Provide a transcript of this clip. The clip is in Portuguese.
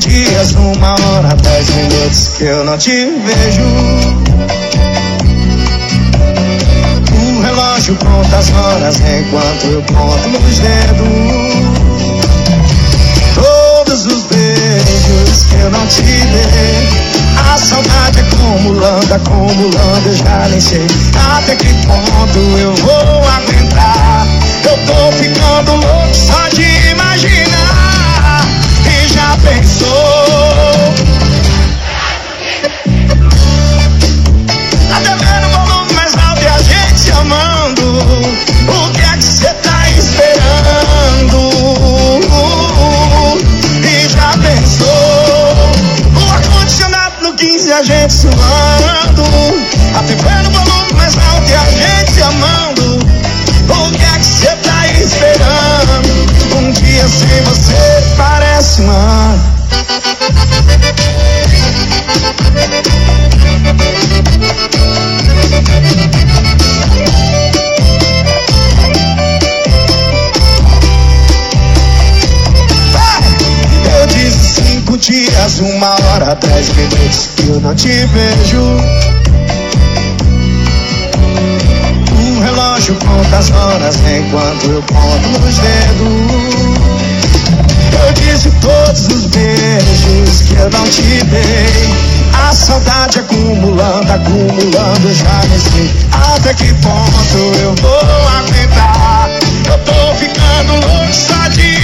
dias, 1h, 10 minutos que eu não te vejo. O relógio conta as horas enquanto eu conto nos dedos. Todos os beijos que eu não te dei. A saudade acumulando, acumulando, eu já nem sei até que ponto eu vou aguentar. Eu tô ficando louco só de imaginar. E já pensou? Tá devendo um volume mais alto e a gente se amando. O que é que cê tá esperando? E já pensou? O ar-condicionado no 15, a gente suando. Tá vivendo um volume mais alto e a gente se amando. O que é que cê tá esperando? Um dia sem você parece um ano. Eu disse 5 dias, 1h, 10 minutos que eu não te vejo. O relógio conta as horas enquanto eu conto nos dedos. Eu disse todos os beijos que eu não te dei. A saudade acumulando, acumulando, eu já nem sei até que ponto eu vou aguentar. Eu tô ficando louco só de